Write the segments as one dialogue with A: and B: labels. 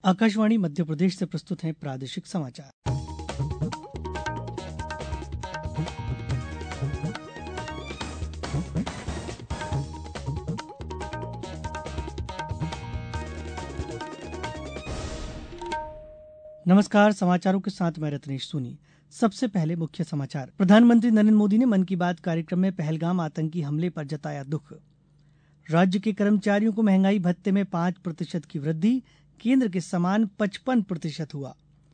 A: आकाशवाणी मध्य प्रदेश से प्रस्तुत हैं प्रादेशिक समाचार। नमस्कार, समाचारों के साथ मैं रत्नेश सोनी। सबसे पहले मुख्य समाचार। प्रधानमंत्री नरेंद्र मोदी ने मन की बात कार्यक्रम में पहलगाम आतंकी हमले पर जताया दुख। राज्य के कर्मचारियों को महंगाई भत्ते में 5% की वृद्धि, केंद्र के समान 55% हुआ।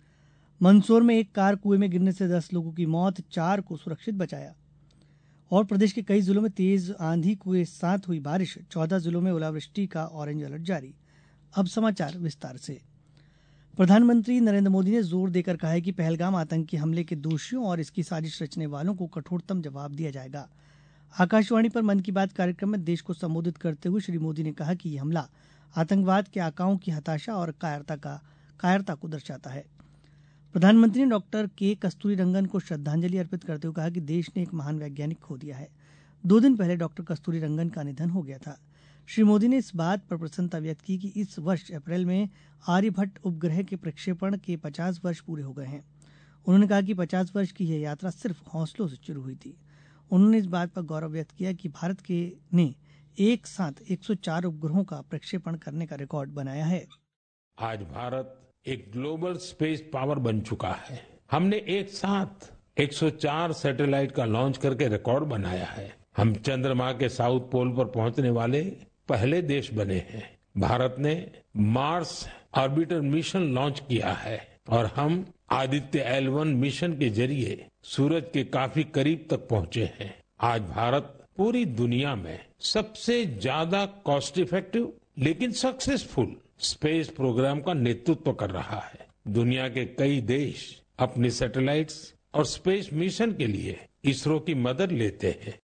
A: मंदसौर में एक कार कुएं में गिरने से 10 लोगों की मौत, 4 को सुरक्षित बचाया। और प्रदेश के कई जिलों में तेज आंधी के साथ हुई बारिश, 14 जिलों में ओलावृष्टि का ऑरेंज अलर्ट जारी। अब समाचार विस्तार से। प्रधानमंत्री नरेंद्र मोदी ने जोर देकर कहा है कि पहलगाम आतंकी हमले के दोषियों और इसकी साजिश रचने वालों को कठोरतम जवाब दिया जाएगा। आकाशवाणी पर मन की बात कार्यक्रम में देश को संबोधित करते हुए श्री मोदी ने कहा कि यह हमला आतंकवाद के आकाओं की हताशा और कायरता को दर्शाता है। प्रधानमंत्री ने डॉक्टर के कस्तूरी रंगन को श्रद्धांजलि अर्पित करते हुए कहा कि देश ने एक महान वैज्ञानिक खो दिया है। 2 दिन पहले डॉक्टर कस्तूरी रंगन का निधन हो गया था। श्री मोदी ने इस बात पर प्रसन्नता व्यक्त की कि इस वर्ष अप्रैल में आर्यभट्ट उपग्रह के प्रक्षेपण के 50 वर्ष पूरे हो गए हैं। उन्होंने कहा कि 50 वर्ष की यह यात्रा सिर्फ हौसलों से शुरू हुई थी। उन्होंने इस बात पर गौरव व्यक्त किया कि भारत ने एक साथ 104 उपग्रहों का प्रक्षेपण करने का रिकॉर्ड बनाया है।
B: आज भारत एक ग्लोबल स्पेस पावर बन चुका है। हमने एक साथ 104 सैटेलाइट का लॉन्च करके रिकॉर्ड बनाया है। हम चंद्रमा के साउथ पोल पर पहुंचने वाले पहले देश बने हैं। भारत ने मार्स ऑर्बिटर मिशन लॉन्च किया है और हम आदित्य L1 मिशन के जरिए सूरज के काफी करीब तक पहुंचे हैं। आज भारत पूरी दुनिया में सबसे ज्यादा कॉस्ट इफेक्टिव लेकिन सक्सेसफुल स्पेस प्रोग्राम का नेतृत्व कर रहा है। दुनिया के कई देश अपनी सैटेलाइट्स और स्पेस मिशन के लिए इसरो की मदद लेते हैं।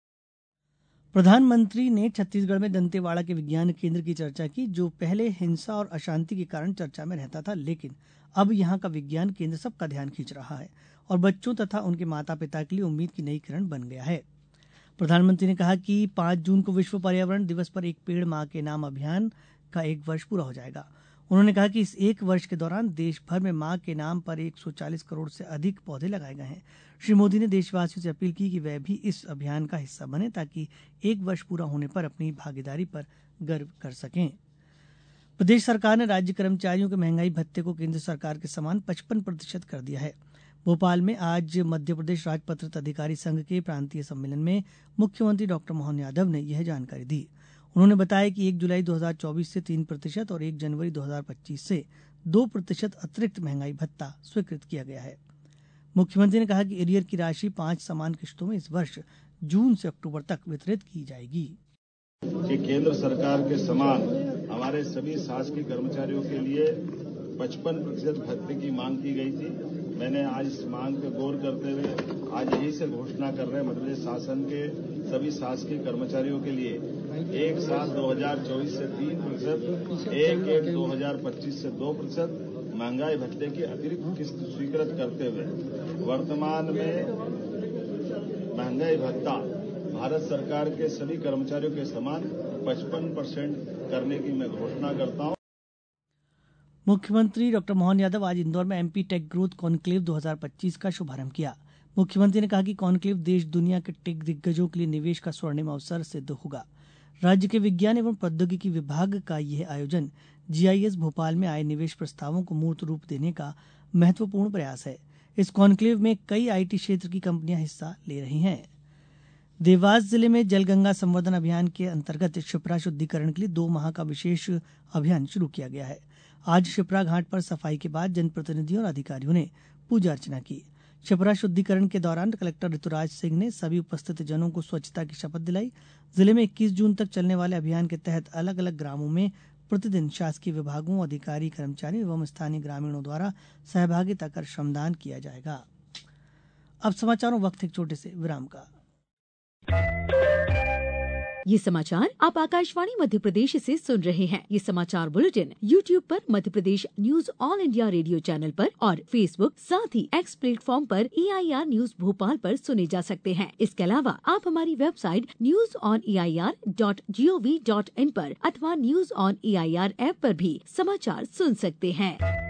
A: प्रधानमंत्री ने छत्तीसगढ़ में दंतेवाड़ा के विज्ञान केंद्र की चर्चा की, जो पहले हिंसा और अशांति के कारण चर्चा में रहता था, लेकिन अब यहां का विज्ञान केंद्र सबका ध्यान खींच रहा है और बच्चों तथा उनके माता पिता के लिए उम्मीद की नई किरण बन गया है। प्रधानमंत्री ने कहा कि 5 जून को विश्व पर्यावरण दिवस पर एक पेड़ मां के नाम अभियान का 1 वर्ष पूरा हो जाएगा। उन्होंने कहा कि इस 1 वर्ष के दौरान देश भर में मां के नाम पर 140 करोड़ से अधिक पौधे लगाए गए हैं। श्री मोदी ने देशवासियों से अपील की कि वे भी इस अभियान का हिस्सा बने ताकि 1 वर्ष पूरा होने पर अपनी भागीदारी पर गर्व कर सकें। प्रदेश सरकार ने राज्य कर्मचारियों के महंगाई भत्ते को केंद्र सरकार के समान 55% कर दिया है। भोपाल में आज मध्य प्रदेश राजपत्रित अधिकारी संघ के प्रांतीय सम्मेलन में मुख्यमंत्री डॉक्टर मोहन यादव ने यह जानकारी दी। उन्होंने बताया कि 1 जुलाई 2024 से 3% और 1 जनवरी 2025 से 2% अतिरिक्त महंगाई भत्ता स्वीकृत किया गया है। मुख्यमंत्री ने कहा कि एरियर की राशि 5 समान किश्तों में इस वर्ष जून से अक्टूबर तक वितरित की जाएगी।
C: कि केंद्र सरकार के समान हमारे सभी शासकीय कर्मचारियों के लिए 55% भत्ते की मांग की गई थी। मैंने आज इस मांग पर गौर करते हुए आज यही से घोषणा कर रहे हैं मध्य प्रदेश शासन के सभी शासकीय कर्मचारियों के लिए एक साथ 2024 से 3%, 1/1/2025 से 2% महंगाई भत्ते की अतिरिक्त किस्त स्वीकृत करते हुए वर्तमान में महंगाई भत्ता भारत सरकार के सभी कर्मचारियों के समान 55% करने की मैं घोषणा करता हूं।
A: मुख्यमंत्री डॉक्टर मोहन यादव आज इंदौर में एमपी टेक ग्रोथ कॉन्क्लेव 2025 का शुभारंभ किया। मुख्यमंत्री ने कहा कि कॉन्क्लेव देश दुनिया के टेक दिग्गजों के लिए निवेश का स्वर्णिम अवसर सिद्ध होगा। राज्य के विज्ञान एवं प्रौद्योगिकी विभाग का यह आयोजन जीआईएस भोपाल में आए निवेश प्रस्तावों को मूर्त रूप देने का महत्वपूर्ण प्रयास है। इस कॉन्क्लेव में कई आईटी क्षेत्र की कंपनियां हिस्सा ले रही हैं। देवास जिले में जलगंगा संवर्धन अभियान के अंतर्गत क्षिप्रा शुद्धिकरण के लिए 2 माह का विशेष अभियान शुरू किया गया है। आज क्षिप्रा घाट पर सफाई के बाद जनप्रतिनिधियों और अधिकारियों ने पूजा अर्चना की। क्षिप्रा शुद्धिकरण के दौरान कलेक्टर ऋतुराज सिंह ने सभी उपस्थित जनों को स्वच्छता की शपथ दिलाई। जिले में 21 जून तक चलने वाले अभियान के तहत अलग अलग ग्रामों में प्रतिदिन शासकीय विभागों, अधिकारी, कर्मचारी एवं स्थानीय ग्रामीणों द्वारा सहभागिता कर श्रमदान किया जाएगा। अब समाचारों वक्त एक छोटे से विराम का।
D: ये समाचार आप आकाशवाणी मध्य प्रदेश से सुन रहे हैं। ये समाचार बुलेटिन YouTube पर Madhya Pradesh news all India radio channel पर और Facebook साथ ही X प्लेटफॉर्म पर AIR न्यूज भोपाल पर सुने जा सकते हैं। इसके अलावा आप हमारी वेबसाइट newsonair.gov.in पर अथवा न्यूज ऑन AIR ऐप पर भी समाचार सुन सकते हैं।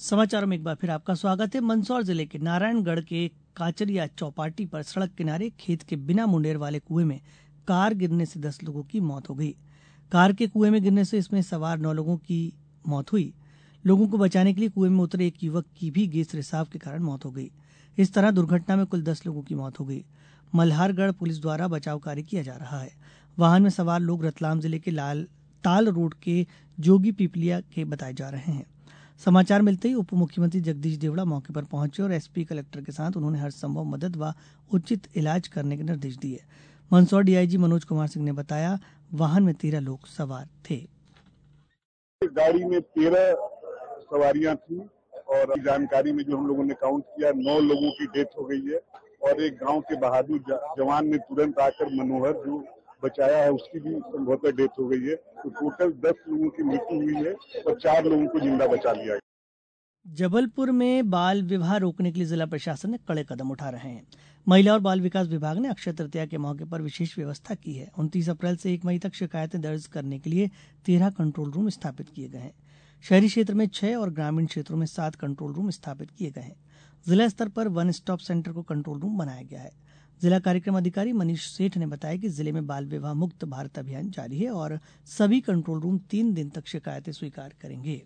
A: समाचारों में एक बार फिर आपका स्वागत है। मंदसौर जिले के नारायणगढ़ के काचरिया चौपाटी पर सड़क किनारे खेत के बिना मुंडेर वाले कुएं में कार गिरने से 10 लोगों की मौत हो गई। कार के कुएं में गिरने से इसमें सवार 9 लोगों की मौत हुई। लोगों को बचाने के लिए कुएं में उतरे एक युवक की भी गैस रिसाव के कारण मौत हो गई। इस तरह दुर्घटना में कुल 10 लोगों की मौत हो गई। मल्हारगढ़ पुलिस द्वारा बचाव कार्य किया जा रहा है। वाहन में सवार लोग रतलाम जिले के ताल रोड के जोगी पिपलिया के बताए जा रहे हैं। समाचार मिलते ही उप मुख्यमंत्री जगदीश देवड़ा मौके पर पहुंचे और एसपी कलेक्टर के साथ उन्होंने हर संभव मदद व उचित इलाज करने के निर्देश दिए। मंदसौर डीआईजी मनोज कुमार सिंह ने बताया, वाहन में 13 लोग सवार थे।
E: गाड़ी में 13 सवारियां थी और जानकारी में जो हम लोगों ने काउंट किया 9 लोगों की डेथ हो गई है और एक गांव के बहादुर जवान ने तुरंत आकर मनोहर जो बचाया है उसकी भी संभवतः डेथ हो गई है। तो टोटल 10 लोगों की मृत्यु हुई है और 4 लोगों को जिंदा बचा लिया गया।
A: जबलपुर में बाल विवाह रोकने के लिए जिला प्रशासन ने कड़े कदम उठा रहे हैं। महिला और बाल विकास विभाग ने अक्षय तृतीया के मौके पर विशेष व्यवस्था की है। 29 अप्रैल से 1 मई तक शिकायतें दर्ज करने के लिए 13 कंट्रोल रूम स्थापित किए गए हैं। शहरी क्षेत्र में 6 और ग्रामीण क्षेत्रों में 7 कंट्रोल रूम स्थापित किए गए हैं। जिला स्तर पर वन स्टॉप सेंटर को कंट्रोल रूम बनाया गया है। जिला कार्यक्रम अधिकारी मनीष सेठ ने बताया कि जिले में बाल विवाह मुक्त भारत अभियान जारी है और सभी कंट्रोल रूम 3 दिन तक शिकायतें स्वीकार करेंगे।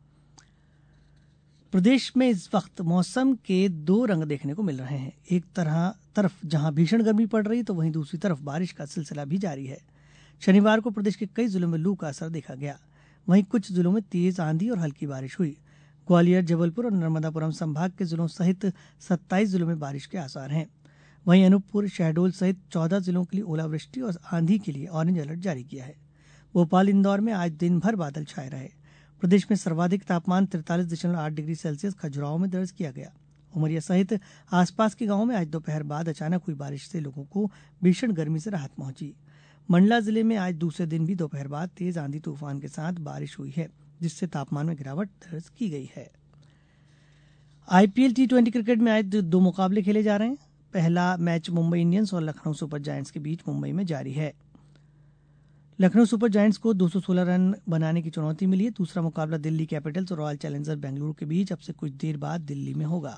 A: प्रदेश में इस वक्त मौसम के 2 रंग देखने को मिल रहे हैं। एक तरफ जहां भीषण गर्मी पड़ रही तो वहीं दूसरी तरफ बारिश का सिलसिला भी जारी है। शनिवार को प्रदेश के कई जिलों में लू का असर देखा गया। वहीं कुछ जिलों में तेज आंधी और हल्की बारिश हुई। ग्वालियर, जबलपुर और नर्मदापुरम संभाग के जिलों सहित 27 जिलों में बारिश के आसार हैं। वहीं अनूपपुर, शहडोल सहित 14 जिलों के लिए ओलावृष्टि और आंधी के लिए ऑरेंज अलर्ट जारी किया है। भोपाल, इंदौर में आज दिन भर बादल छाए रहे। प्रदेश में सर्वाधिक तापमान 43.8 डिग्री सेल्सियस खजुराहो में दर्ज किया गया। उमरिया सहित आसपास के गांवों में आज दोपहर बाद अचानक हुई बारिश से लोगों को भीषण गर्मी से राहत पहुंची। मंडला जिले में आज दूसरे दिन भी दोपहर बाद तेज आंधी तूफान के साथ बारिश हुई है, जिससे तापमान में गिरावट दर्ज की गई है। आईपीएल T20 क्रिकेट में आज 2 मुकाबले खेले जा रहे हैं। पहला मैच मुंबई इंडियंस और लखनऊ सुपर जायंट्स के बीच मुंबई में जारी है। लखनऊ सुपर जायंट्स को 216 रन बनाने की चुनौती मिली है। दूसरा मुकाबला दिल्ली कैपिटल्स और रॉयल चैलेंजर बेंगलुरु के बीच अब से कुछ देर बाद दिल्ली में होगा।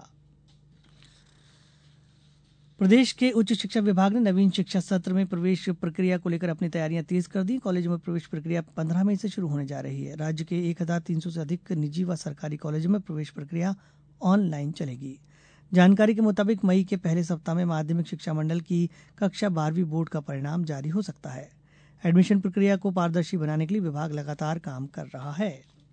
A: प्रदेश के उच्च शिक्षा विभाग ने नवीन शिक्षा सत्र में प्रवेश प्रक्रिया को लेकर अपनी तैयारियां तेज कर दी। कॉलेजों में प्रवेश प्रक्रिया 15 मई से शुरू होने जा रही है। राज्य के 1300 से अधिक निजी व सरकारी कॉलेजों में प्रवेश प्रक्रिया ऑनलाइन चलेगी। जानकारी के मुताबिक मई के पहले सप्ताह में माध्यमिक शिक्षा मंडल की कक्षा 12वीं बोर्ड का परिणाम जारी हो सकता है। एडमिशन प्रक्रिया को पारदर्शी बनाने के लिए विभाग लगातार काम कर रहा है।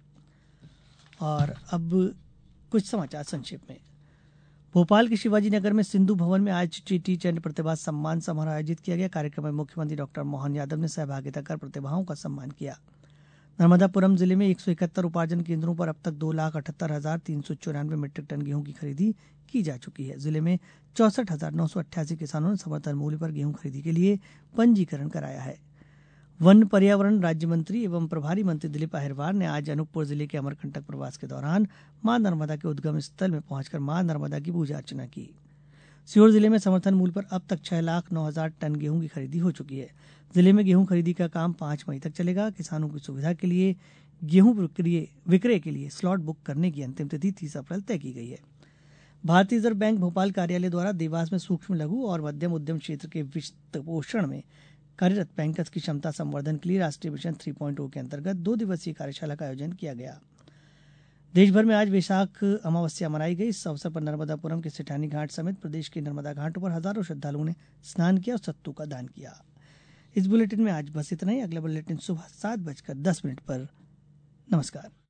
A: और अब कुछ समाचार संक्षेप में। भोपाल के शिवाजी नगर में सिंधु भवन में आज चेटी चंद प्रतिभा सम्मान समारोह आयोजित किया गया। कार्यक्रम में मुख्यमंत्री डॉक्टर मोहन यादव ने सहभागिता कर प्रतिभाओं का सम्मान किया। नर्मदापुरम जिले में 171 उपार्जन केंद्रों पर अब तक 2,78,394 मीट्रिक टन गेहूं की खरीदी की जा चुकी है। जिले में 64,988 किसानों ने समर्थन मूल्य पर गेहूं खरीदी के लिए पंजीकरण कराया है। वन पर्यावरण राज्य मंत्री एवं प्रभारी मंत्री दिलीप अहिरवार ने आज अनूपपुर जिले के अमरकंटक प्रवास के दौरान मां नर्मदा के उद्गम स्थल में पहुंचकर मां नर्मदा की पूजा अर्चना की। सीहोर जिले में समर्थन मूल्य पर अब तक 6,09,000 टन गेहूं की खरीदी हो चुकी है। जिले में गेहूं खरीदी का काम 5 मई तक चलेगा। किसानों की सुविधा के लिए गेहूं विक्रय के लिए स्लॉट बुक करने की अंतिम तिथि 30 अप्रैल तय की गई है। भारतीय रिजर्व बैंक भोपाल कार्यालय द्वारा देवास में सूक्ष्म, लघु और मध्यम उद्यम क्षेत्र के वित्त पोषण में कार्यरत बैंकर्स की क्षमता संवर्धन के लिए राष्ट्रीय मिशन 3.0 के अंतर्गत 2 दिवसीय कार्यशाला का आयोजन किया गया। देश भर में आज वैशाख अमावस्या मनाई गई। इस अवसर पर नर्मदापुरम के सेठानी घाट समेत प्रदेश के नर्मदा घाटों पर हजारों श्रद्धालुओं ने स्नान किया और सत्तू का दान किया। इस बुलेटिन में आज बस इतना ही। अगला बुलेटिन सुबह 7:10 पर। नमस्कार।